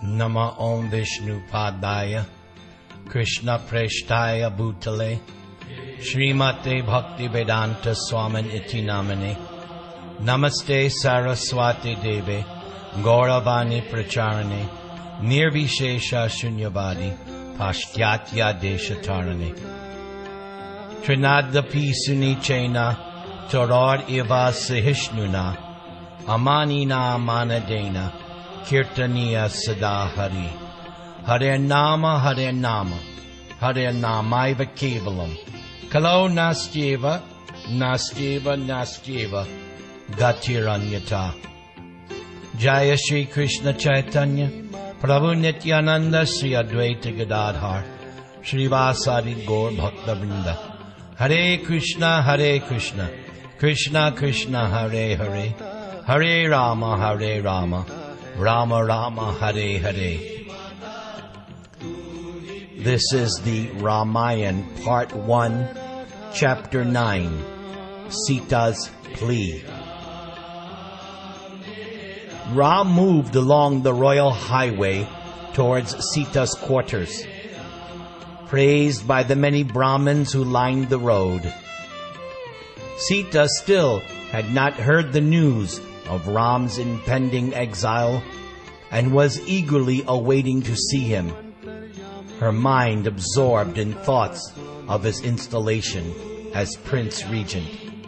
Nama Om Vishnu Padaya Krishna Preshtaya Bhutale Srimate Bhakti Vedanta Swamin Iti Namane Namaste Saraswati Deve Gauravani Pracharane Nirvishesha Shunyavadi Pashtyatia Deshatarane Trinadapi Sunichena Torad Iva Sahishnuna Amanina Manadena Kirtaniya Sada Hari Hare Nama Hare Nama Hare Namaiva Kevalam Kalo Nastyeva Nastyeva Nastyeva Gatiranyata Jaya Shri Krishna Chaitanya Prabhu Nityananda Sri Advaita Gadadhar Srivasadi Gaur Bhakta Vrinda Hare Krishna Krishna Krishna Hare Hare Hare Rama Rama Rama Hare Hare. This is the Ramayana, Part 1, Chapter 9, Sita's Plea. Ram moved along the royal highway towards Sita's quarters, praised by the many Brahmins who lined the road. Sita still had not heard the news of Ram's impending exile and was eagerly awaiting to see him, her mind absorbed in thoughts of his installation as Prince Regent.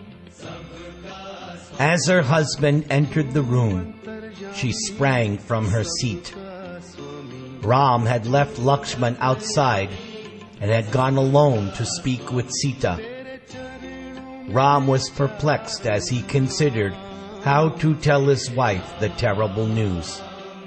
As her husband entered the room, she sprang from her seat. Ram had left Lakshman outside and had gone alone to speak with Sita. Ram was perplexed as he considered how to tell his wife the terrible news.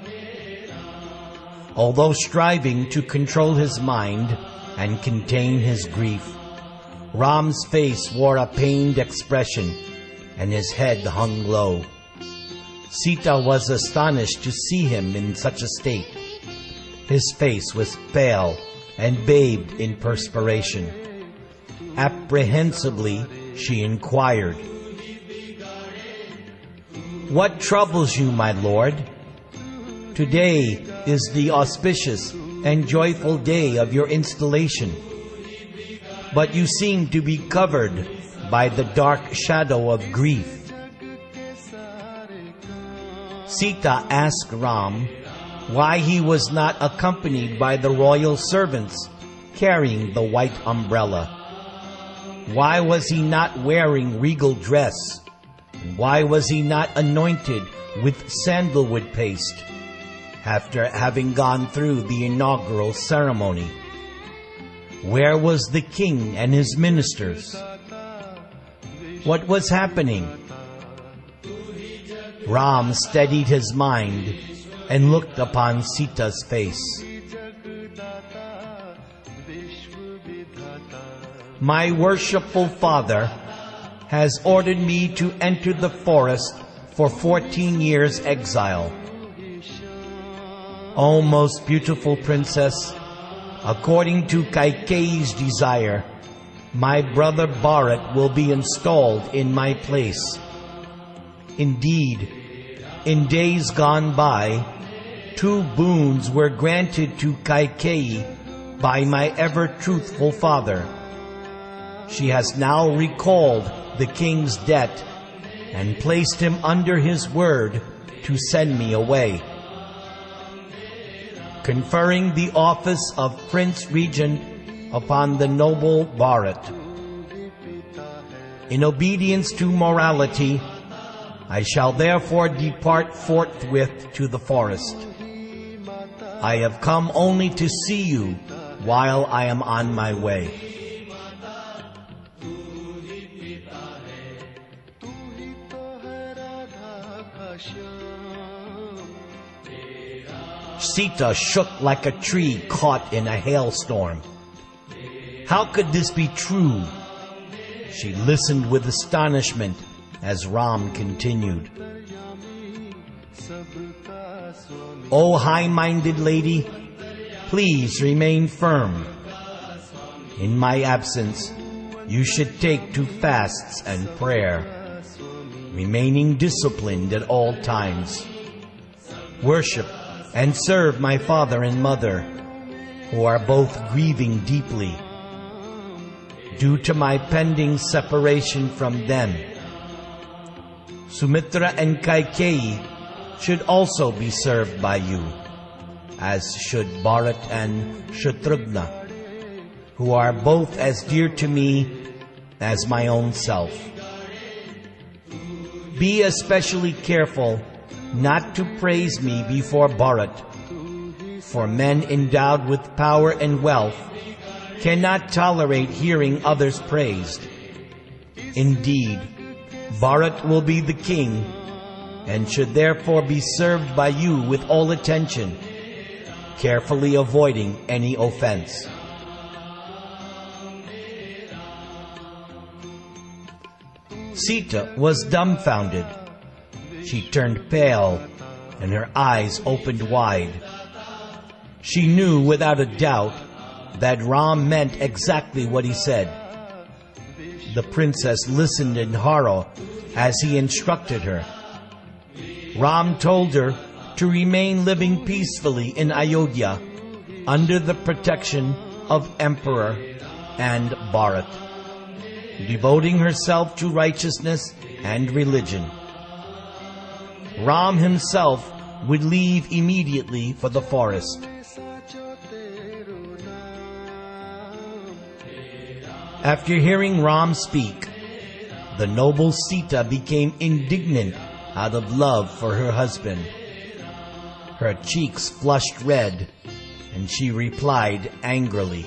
Although striving to control his mind and contain his grief, Ram's face wore a pained expression and his head hung low. Sita was astonished to see him in such a state. His face was pale and bathed in perspiration. Apprehensively, she inquired, "What troubles you, my lord? Today is the auspicious and joyful day of your installation, but you seem to be covered by the dark shadow of grief." Sita asked Ram why he was not accompanied by the royal servants carrying the white umbrella. Why was he not wearing regal dress? Why was he not anointed with sandalwood paste after having gone through the inaugural ceremony? Where was the king and his ministers? What was happening? Ram steadied his mind and looked upon Sita's face. "My worshipful father has ordered me to enter the forest for 14 years' exile. O most beautiful princess, according to Kaikeyi's desire, my brother Bharat will be installed in my place. Indeed, in days gone by, 2 boons were granted to Kaikeyi by my ever-truthful father. She has now recalled the king's debt and placed him under his word to send me away, conferring the office of Prince Regent upon the noble Bharat. In obedience to morality, I shall therefore depart forthwith to the forest. I have come only to see you while I am on my way." Sita shook like a tree caught in a hailstorm. How could this be true? She listened with astonishment as Ram continued. "O high-minded lady, please remain firm. In my absence, you should take to fasts and prayer, remaining disciplined at all times. Worship and serve my father and mother, who are both grieving deeply due to my pending separation from them. Sumitra and Kaikeyi should also be served by you, as should Bharat and Shatrughna, who are both as dear to me as my own self. Be especially careful not to praise me before Bharat, for men endowed with power and wealth cannot tolerate hearing others praised. Indeed, Bharat will be the king, and should therefore be served by you with all attention, carefully avoiding any offense. Sita was dumbfounded. She turned pale, and her eyes opened wide. She knew without a doubt that Ram meant exactly what he said. The princess listened in horror as he instructed her. Ram told her to remain living peacefully in Ayodhya under the protection of Emperor and Bharat, devoting herself to righteousness and religion. Ram himself would leave immediately for the forest. After hearing Ram speak, the noble Sita became indignant out of love for her husband. Her cheeks flushed red, and she replied angrily,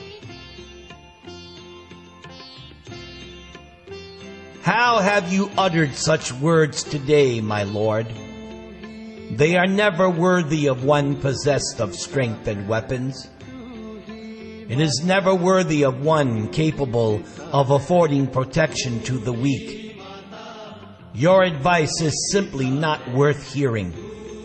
"How have you uttered such words today, my lord? They are never worthy of one possessed of strength and weapons. It is never worthy of one capable of affording protection to the weak. Your advice is simply not worth hearing."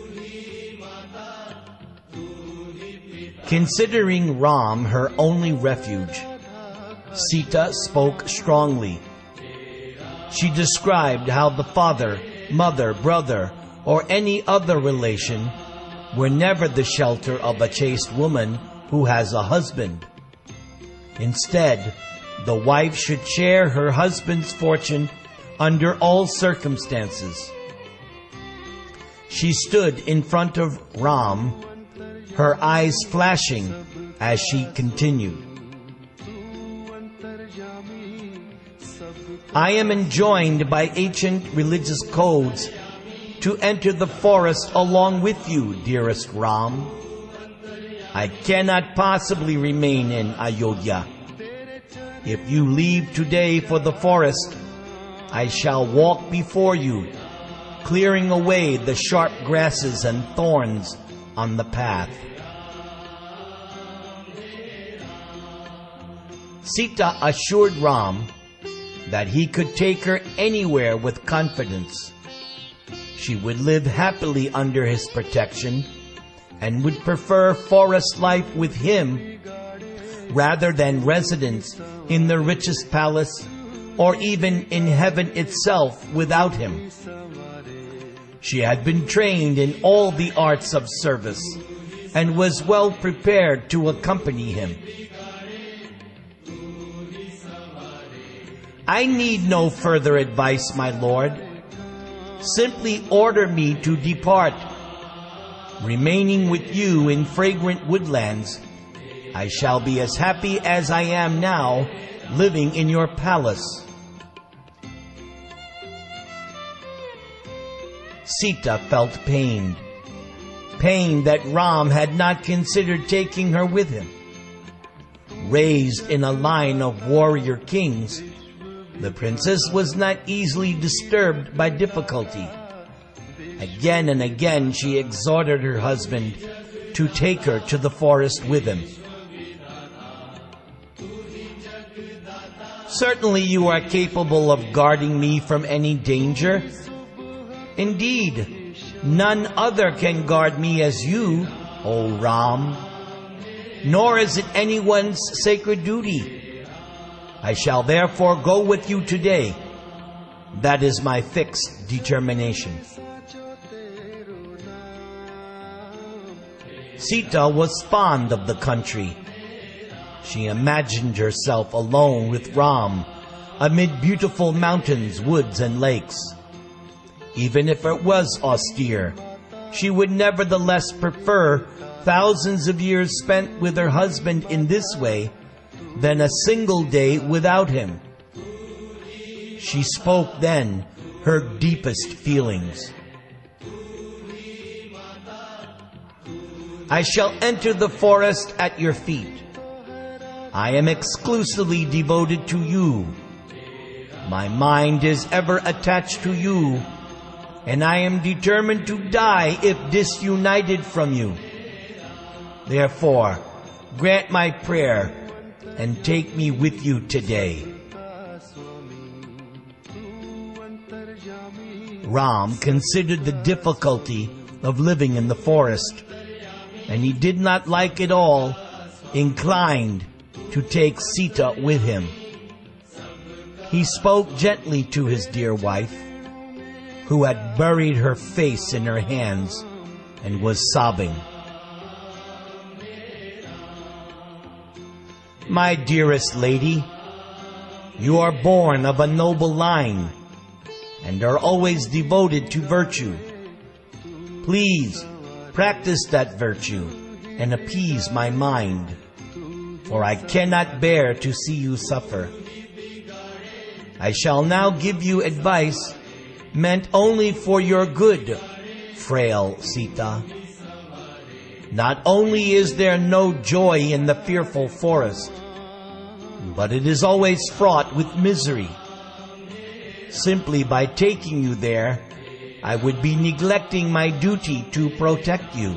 Considering Ram her only refuge, Sita spoke strongly. She described how the father, mother, brother, or any other relation were never the shelter of a chaste woman who has a husband. Instead, the wife should share her husband's fortune under all circumstances. She stood in front of Ram, her eyes flashing as she continued, "I am enjoined by ancient religious codes to enter the forest along with you, dearest Ram. I cannot possibly remain in Ayodhya. If you leave today for the forest, I shall walk before you, clearing away the sharp grasses and thorns on the path." Sita assured Ram that he could take her anywhere with confidence. She would live happily under his protection and would prefer forest life with him rather than residence in the richest palace or even in heaven itself without him. She had been trained in all the arts of service and was well prepared to accompany him. "I need no further advice, my lord. Simply order me to depart. Remaining with you in fragrant woodlands, I shall be as happy as I am now, living in your palace." Sita felt pained that Ram had not considered taking her with him. Raised in a line of warrior kings, the princess was not easily disturbed by difficulty. Again and again she exhorted her husband to take her to the forest with him. "Certainly you are capable of guarding me from any danger. Indeed, none other can guard me as you, O Ram. Nor is it anyone's sacred duty. I shall therefore go with you today. That is my fixed determination." Sita was fond of the country. She imagined herself alone with Ram amid beautiful mountains, woods, and lakes. Even if it was austere, she would nevertheless prefer thousands of years spent with her husband in this way than a single day without him. She spoke then her deepest feelings. I shall enter the forest at your feet. I am exclusively devoted to you. My mind is ever attached to you, and I am determined to die if disunited from you. Therefore, grant my prayer and take me with you today. Ram considered the difficulty of living in the forest, and he did not like it all, inclined to take Sita with him. He spoke gently to his dear wife, who had buried her face in her hands and was sobbing. My dearest lady, you are born of a noble line and are always devoted to virtue. Please practice that virtue and appease my mind, for I cannot bear to see you suffer. I shall now give you advice meant only for your good, frail Sita. Not only is there no joy in the fearful forest, but it is always fraught with misery. Simply by taking you there, I would be neglecting my duty to protect you.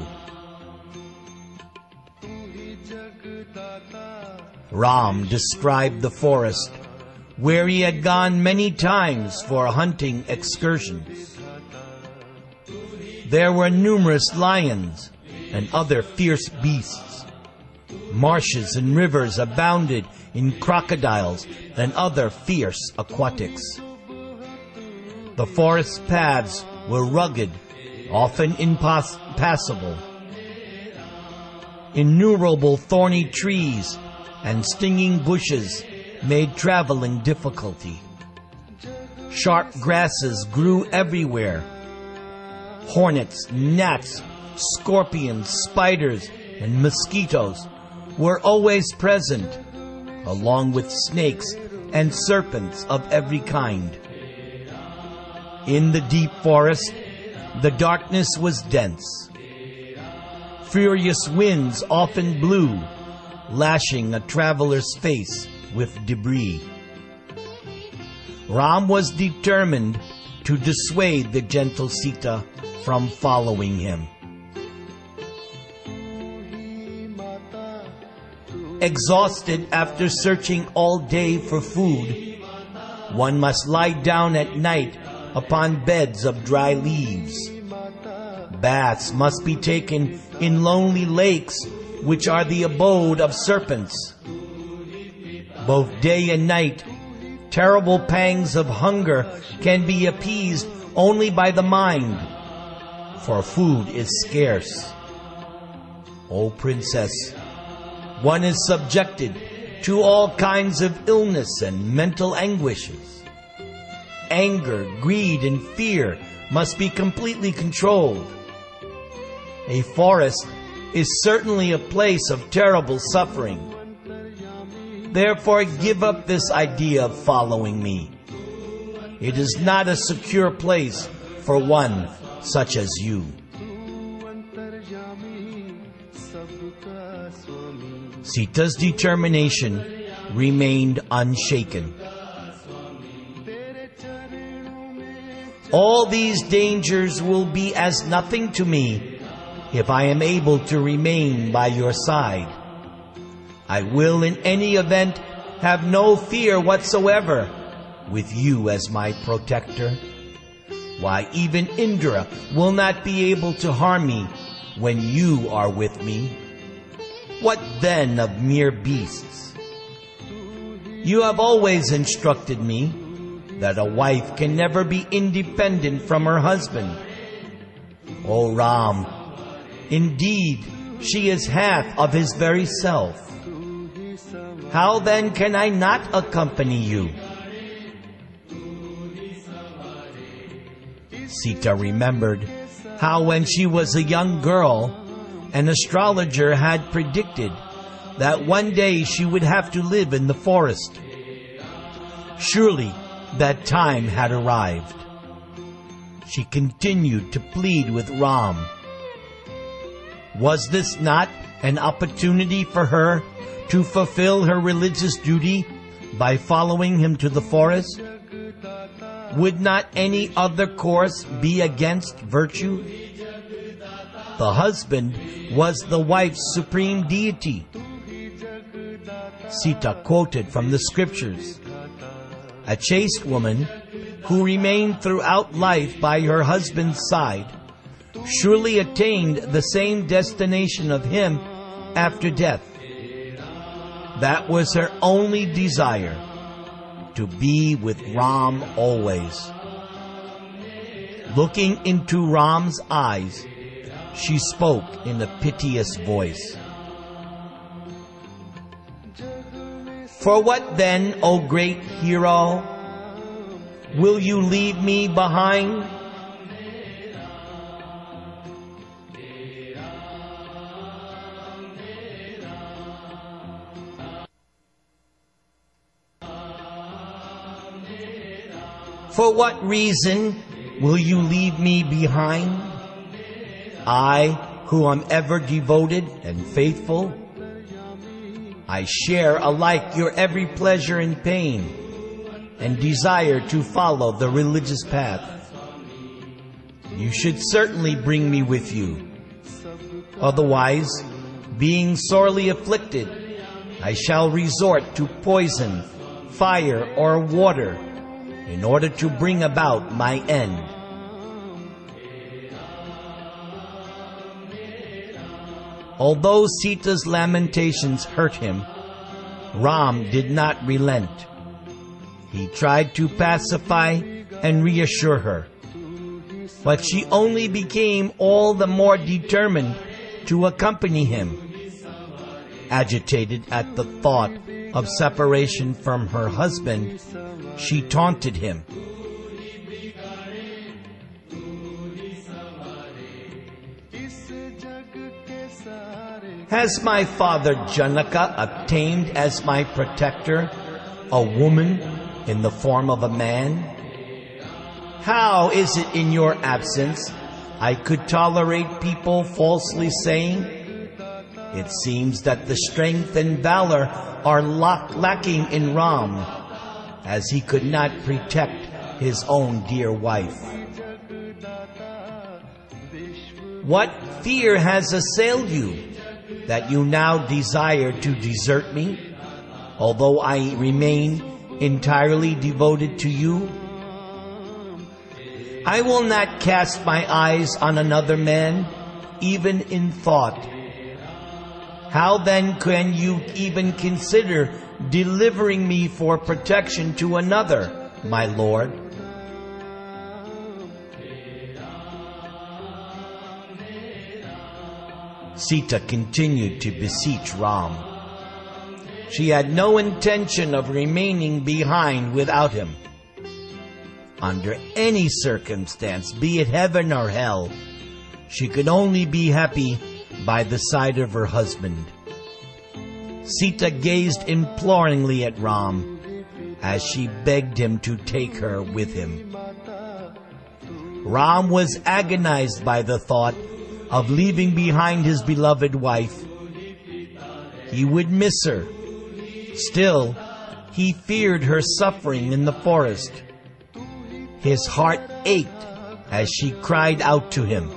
Ram described the forest, where he had gone many times for hunting excursions. There were numerous lions and other fierce beasts. Marshes and rivers abounded in crocodiles and other fierce aquatics. The forest paths were rugged, often impassable. Innumerable thorny trees and stinging bushes made traveling difficulty. Sharp grasses grew everywhere. Hornets, gnats, scorpions, spiders, and mosquitoes were always present, along with snakes and serpents of every kind. In the deep forest, the darkness was dense. Furious winds often blew, lashing a traveler's face with debris. Ram was determined to dissuade the gentle Sita from following him. Exhausted after searching all day for food, one must lie down at night upon beds of dry leaves. Baths must be taken in lonely lakes, which are the abode of serpents. Both day and night, terrible pangs of hunger can be appeased only by the mind, for food is scarce. O princess, one is subjected to all kinds of illness and mental anguishes. Anger, greed, and fear must be completely controlled. A forest is certainly a place of terrible suffering. Therefore, give up this idea of following me. It is not a secure place for one such as you. Sita's determination remained unshaken. All these dangers will be as nothing to me if I am able to remain by your side. I will in any event have no fear whatsoever with you as my protector. Why, even Indra will not be able to harm me when you are with me. What then of mere beasts? You have always instructed me that a wife can never be independent from her husband. O Ram, indeed, She is half of his very self. How then can I not accompany you? Sita remembered how when she was a young girl, an astrologer had predicted that one day she would have to live in the forest. Surely that time had arrived. She continued to plead with Ram. Was this not an opportunity for her to fulfill her religious duty by following him to the forest? Would not any other course be against virtue? The husband was the wife's supreme deity. Sita quoted from the scriptures. A chaste woman who remained throughout life by her husband's side surely attained the same destination of him after death. That was her only desire, to be with Ram always. Looking into Ram's eyes, she spoke in a piteous voice. For what then, O great hero, will you leave me behind? For what reason will you leave me behind? I, who am ever devoted and faithful, I share alike your every pleasure and pain, and desire to follow the religious path. You should certainly bring me with you. Otherwise, being sorely afflicted, I shall resort to poison, fire, or water in order to bring about my end. Although Sita's lamentations hurt him, Ram did not relent. He tried to pacify and reassure her, but she only became all the more determined to accompany him. Agitated at the thought of separation from her husband, she taunted him. Has my father Janaka obtained as my protector a woman in the form of a man? How is it in your absence I could tolerate people falsely saying, it seems that the strength and valor are lacking in Ram, as he could not protect his own dear wife? What fear has assailed you, that you now desire to desert me, although I remain entirely devoted to you? I will not cast my eyes on another man, even in thought. How then can you even consider delivering me for protection to another, my lord? Sita continued to beseech Ram. She had no intention of remaining behind without him. Under any circumstance, be it heaven or hell, she could only be happy by the side of her husband. Sita gazed imploringly at Ram as she begged him to take her with him. Ram was agonized by the thought of leaving behind his beloved wife. He would miss her. Still, he feared her suffering in the forest. His heart ached as she cried out to him.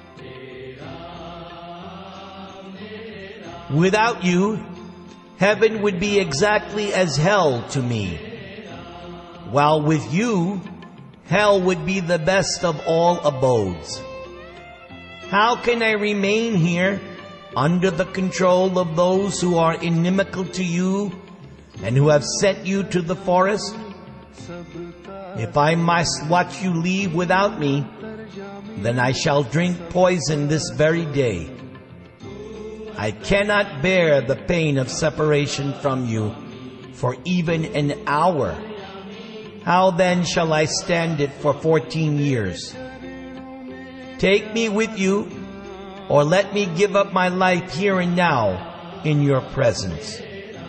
Without you, heaven would be exactly as hell to me, while with you, hell would be the best of all abodes. How can I remain here under the control of those who are inimical to you and who have sent you to the forest? If I must watch you leave without me, then I shall drink poison this very day. I cannot bear the pain of separation from you for even an hour. How then shall I stand it for 14 years? Take me with you, or let me give up my life here and now in your presence.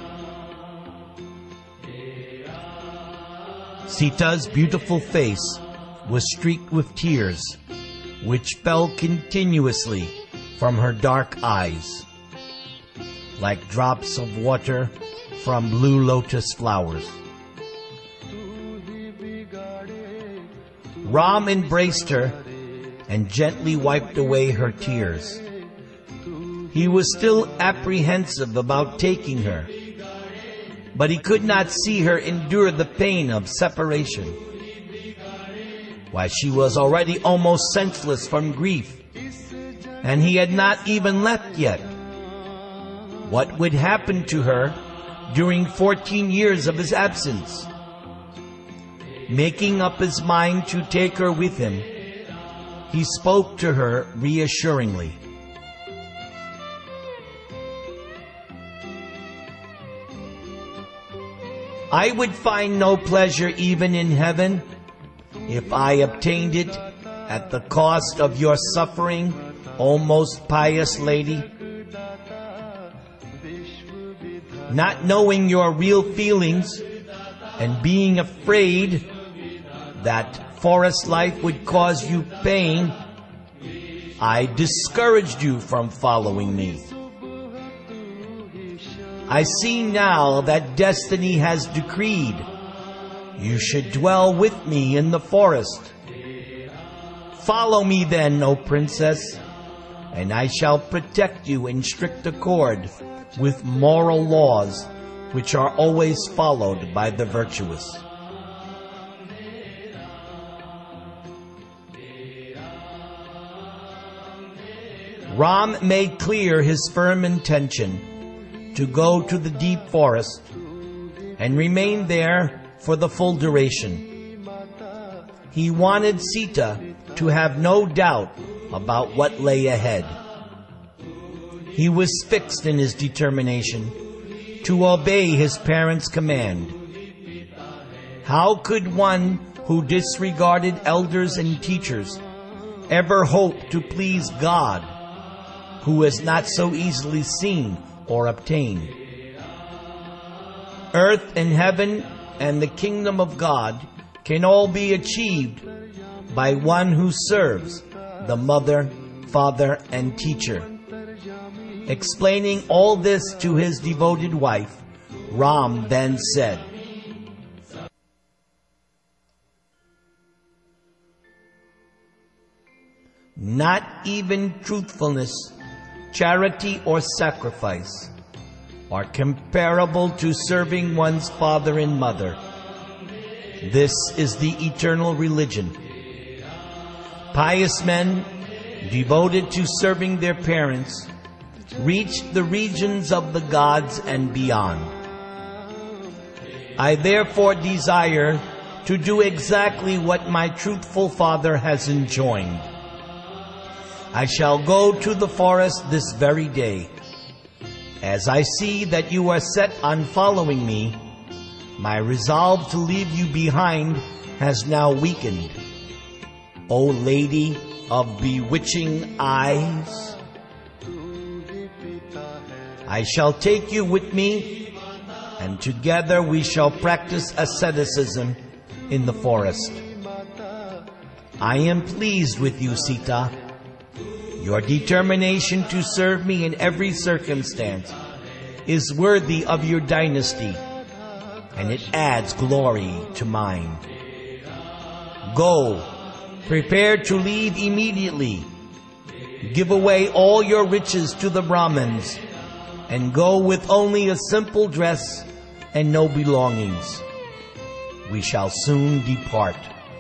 Sita's beautiful face was streaked with tears, which fell continuously from her dark eyes, like drops of water from blue lotus flowers. Ram embraced her and gently wiped away her tears. He was still apprehensive about taking her, but he could not see her endure the pain of separation. Why, she was already almost senseless from grief, and he had not even left yet. What would happen to her during 14 years of his absence? Making up his mind to take her with him, he spoke to her reassuringly. I would find no pleasure even in heaven if I obtained it at the cost of your suffering, O most pious lady. Not knowing your real feelings and being afraid that forest life would cause you pain, I discouraged you from following me. I see now that destiny has decreed you should dwell with me in the forest. Follow me then, O princess, and I shall protect you in strict accord with moral laws which are always followed by the virtuous. Ram made clear his firm intention to go to the deep forest and remain there for the full duration. He wanted Sita to have no doubt about what lay ahead. He was fixed in his determination to obey his parents' command. How could one who disregarded elders and teachers ever hope to please God, who is not so easily seen or obtained? Earth and heaven and the kingdom of God can all be achieved by one who serves the mother, father, and teacher. Explaining all this to his devoted wife, Ram then said, "Not even truthfulness, charity, or sacrifice are comparable to serving one's father and mother. This is the eternal religion. Pious men, devoted to serving their parents, reach the regions of the gods and beyond. I therefore desire to do exactly what my truthful father has enjoined. I shall go to the forest this very day. As I see that you are set on following me, my resolve to leave you behind has now weakened. O lady of bewitching eyes, I shall take you with me, and together we shall practice asceticism in the forest. I am pleased with you, Sita. Your determination to serve me in every circumstance is worthy of your dynasty, and it adds glory to mine. Go, prepare to leave immediately. Give away all your riches to the Brahmins, and go with only a simple dress and no belongings. We shall soon depart."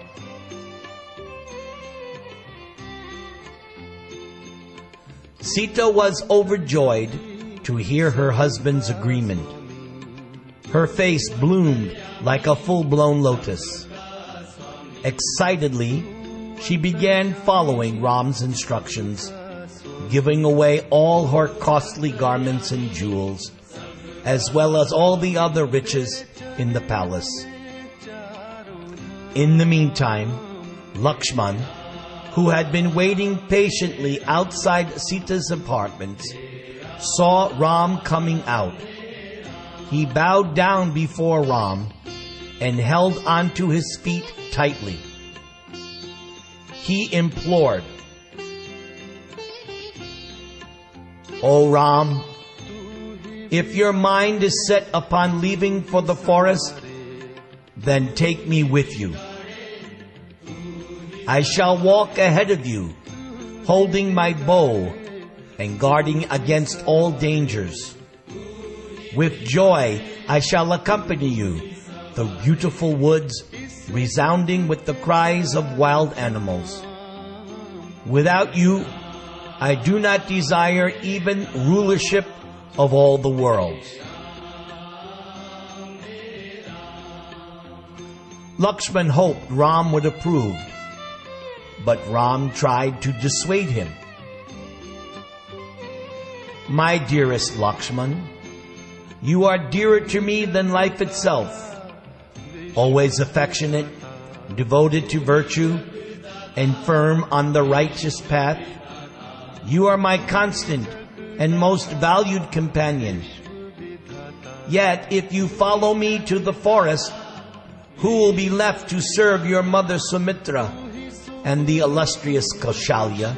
Sita was overjoyed to hear her husband's agreement. Her face bloomed like a full-blown lotus. Excitedly, she began following Ram's instructions, giving away all her costly garments and jewels, as well as all the other riches in the palace. In the meantime, Lakshman, who had been waiting patiently outside Sita's apartments, saw Ram coming out. He bowed down before Ram and held onto his feet tightly. He implored, "O Ram, if your mind is set upon leaving for the forest, then take me with you. I shall walk ahead of you, holding my bow and guarding against all dangers. With joy I shall accompany you, the beautiful woods resounding with the cries of wild animals. Without you, I do not desire even rulership of all the worlds." Lakshman hoped Ram would approve, but Ram tried to dissuade him. "My dearest Lakshman, you are dearer to me than life itself. Always affectionate, devoted to virtue, and firm on the righteous path, you are my constant and most valued companion. Yet if you follow me to the forest, who will be left to serve your mother Sumitra and the illustrious Kaushalya?"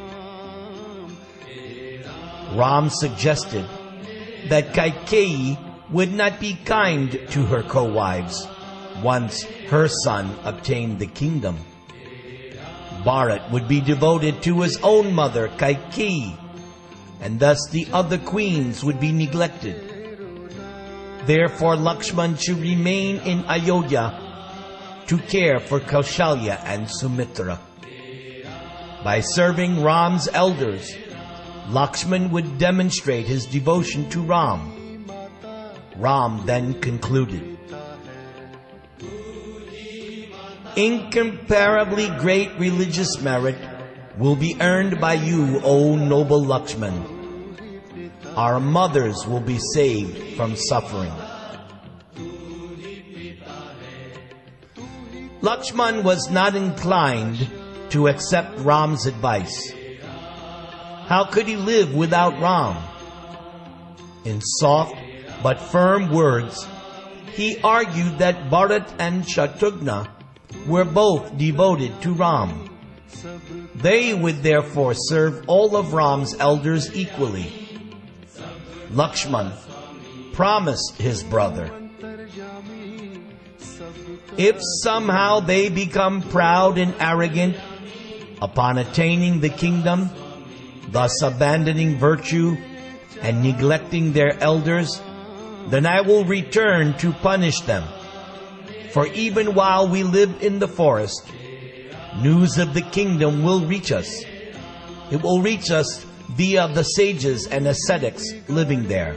Ram suggested that Kaikeyi would not be kind to her co-wives once her son obtained the kingdom. Bharat would be devoted to his own mother Kaikeyi, and thus the other queens would be neglected. Therefore Lakshman should remain in Ayodhya to care for Kaushalya and Sumitra. By serving Ram's elders, Lakshman would demonstrate his devotion to Ram. Ram then concluded, "Incomparably great religious merit will be earned by you, O noble Lakshman. Our mothers will be saved from suffering." Lakshman was not inclined to accept Ram's advice. How could he live without Ram? In soft but firm words, he argued that Bharat and Shatrughna were both devoted to Ram. They would therefore serve all of Ram's elders equally. Lakshman promised his brother, if somehow they become proud and arrogant upon attaining the kingdom, thus abandoning virtue and neglecting their elders, then I will return to punish them. For even while we live in the forest, news of the kingdom will reach us. It will reach us via the sages and ascetics living there.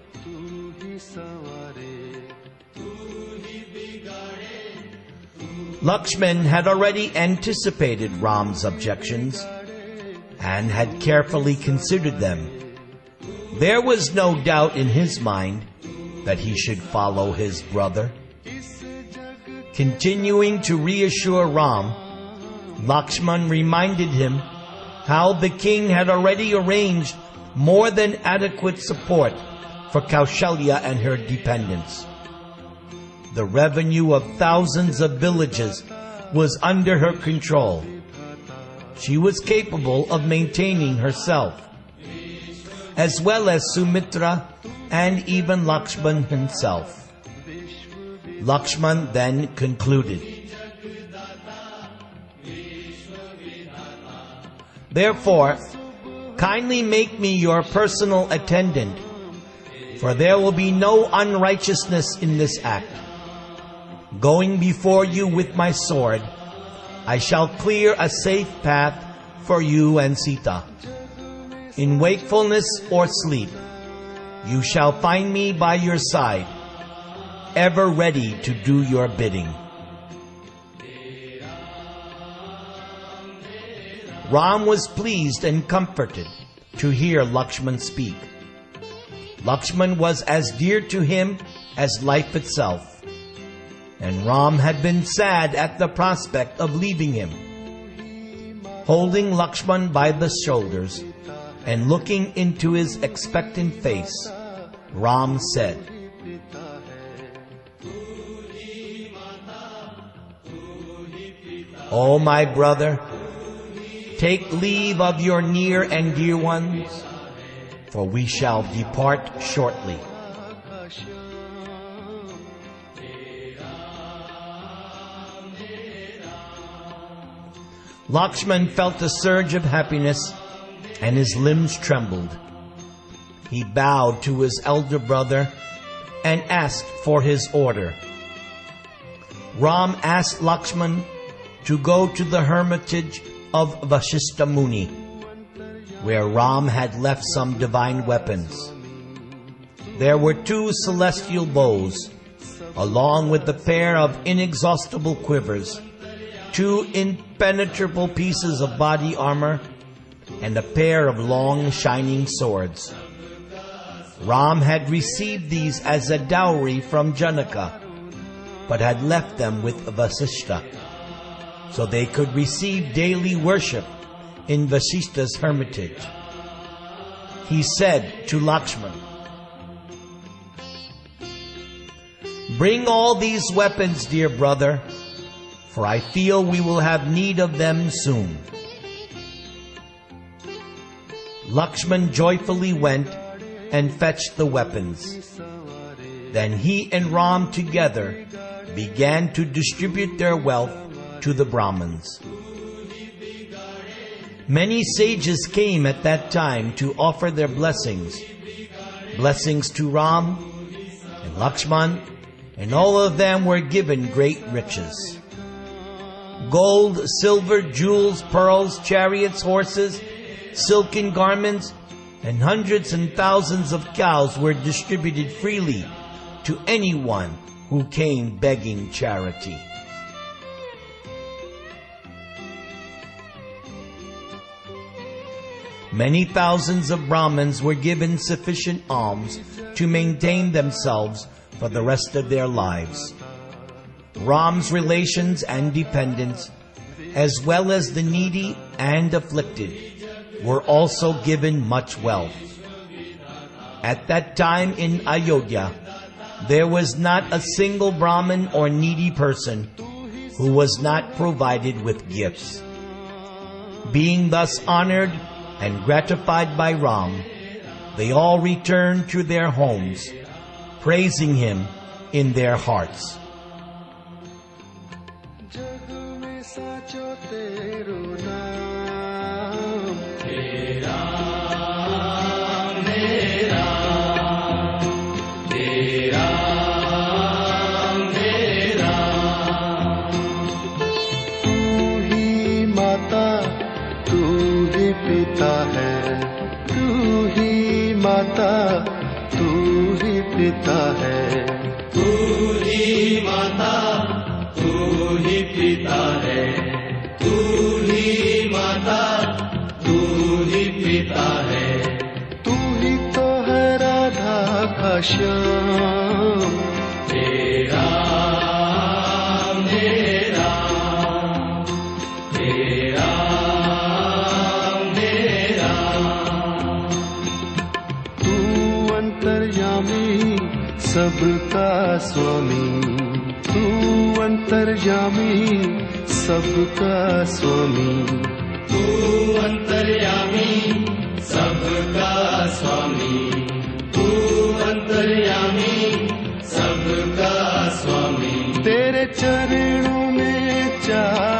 Lakshman had already anticipated Ram's objections and had carefully considered them. There was no doubt in his mind that he should follow his brother. Continuing to reassure Ram, Lakshman reminded him how the king had already arranged more than adequate support for Kaushalya and her dependents. The revenue of thousands of villages was under her control. She was capable of maintaining herself, as well as Sumitra and even Lakshman himself. Lakshman then concluded, "Therefore, kindly make me your personal attendant, for there will be no unrighteousness in this act. Going before you with my sword, I shall clear a safe path for you and Sita. In wakefulness or sleep, you shall find me by your side, ever ready to do your bidding." Ram was pleased and comforted, to hear Lakshman speak. Lakshman was as dear to him as life itself, and Ram had been sad at the prospect of leaving him. Holding Lakshman by the shoulders and looking into his expectant face, Ram said, "O my brother, take leave of your near and dear ones, for we shall depart shortly." Lakshman felt a surge of happiness and his limbs trembled. He bowed to his elder brother and asked for his order. Ram asked Lakshman to go to the hermitage of Vasishtha Muni, where Ram had left some divine weapons. There were 2 celestial bows, along with a pair of inexhaustible quivers, 2 impenetrable pieces of body armor, and a pair of long shining swords. Ram had received these as a dowry from Janaka, but had left them with Vasishtha, so they could receive daily worship in Vasishtha's hermitage. He said to Lakshman, "Bring all these weapons, dear brother, for I feel we will have need of them soon." Lakshman joyfully went and fetched the weapons. Then he and Ram together began to distribute their wealth to the Brahmins. Many sages came at that time to offer their blessings to Ram and Lakshman, and all of them were given great riches. Gold, silver, jewels, pearls, chariots, horses, silken garments, and hundreds and thousands of cows were distributed freely to anyone who came begging charity. Many thousands of Brahmins were given sufficient alms to maintain themselves for the rest of their lives. Ram's relations and dependents, as well as the needy and afflicted, were also given much wealth. At that time in Ayodhya, there was not a single Brahmin or needy person who was not provided with gifts. Being thus honored and gratified by Ram, they all returned to their homes, praising him in their hearts. तू ही पिता है, तू ही माता, तू ही पिता है, तू ही माता, तू ही पिता है, तू ही तो है राधा का श्याम, तेरा मेरा, तेरा मेरा, तू अंतर्यामी सबका स्वामी, तू अंतर्यामी सबका स्वामी, तू अंतर्यामी सबका स्वामी, तू अंतर्यामी सबका स्वामी, तेरे चरणों में